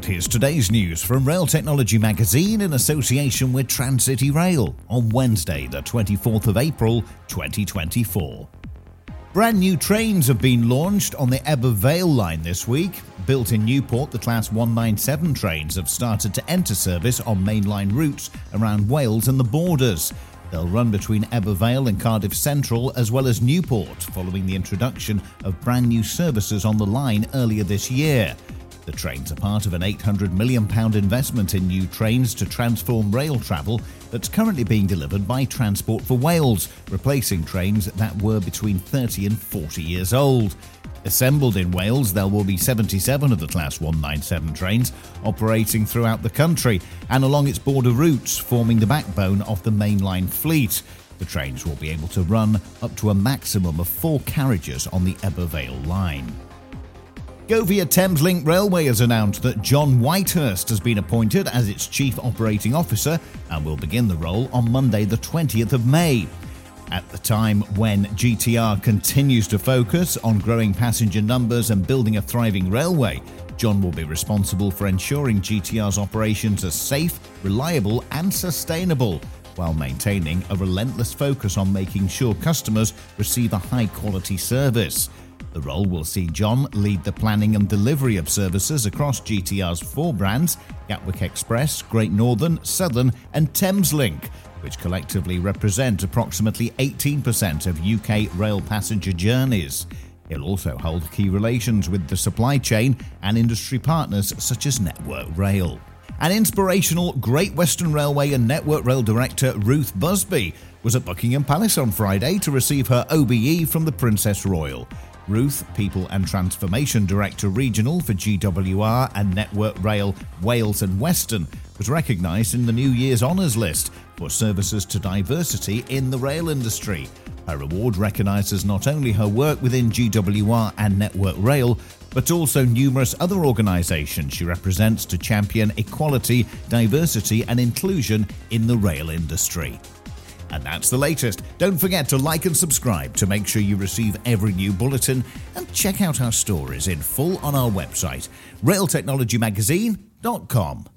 And here's today's news from Rail Technology Magazine in association with Trans-City Rail on Wednesday, the 24th of April, 2024. Brand new trains have been launched on the Ebbw Vale line this week. Built in Newport, the Class 197 trains have started to enter service on mainline routes around Wales and the borders. They'll run between Ebbw Vale and Cardiff Central as well as Newport, following the introduction of brand new services on the line earlier this year. The trains are part of an £800 million investment in new trains to transform rail travel that's currently being delivered by Transport for Wales, replacing trains that were between 30 and 40 years old. Assembled in Wales, there will be 77 of the Class 197 trains operating throughout the country and along its border routes, forming the backbone of the mainline fleet. The trains will be able to run up to a maximum of 4 carriages on the Ebbw Vale line. Govia Thameslink Railway has announced that John Whitehurst has been appointed as its Chief Operating Officer and will begin the role on Monday the 20th of May. At the time when GTR continues to focus on growing passenger numbers and building a thriving railway, John will be responsible for ensuring GTR's operations are safe, reliable and sustainable, while maintaining a relentless focus on making sure customers receive a high-quality service. The role will see John lead the planning and delivery of services across GTR's 4 brands, Gatwick Express, Great Northern, Southern and Thameslink, which collectively represent approximately 18% of UK rail passenger journeys. He'll also hold key relations with the supply chain and industry partners such as Network Rail. An inspirational Great Western Railway and Network Rail director Ruth Busby was at Buckingham Palace on Friday to receive her OBE from the Princess Royal. Ruth, People and Transformation Director Regional for GWR and Network Rail Wales and Western, was recognised in the New Year's Honours List for services to diversity in the rail industry. Her award recognises not only her work within GWR and Network Rail, but also numerous other organisations she represents to champion equality, diversity and inclusion in the rail industry. And that's the latest. Don't forget to like and subscribe to make sure you receive every new bulletin, and check out our stories in full on our website, railtechnologymagazine.com.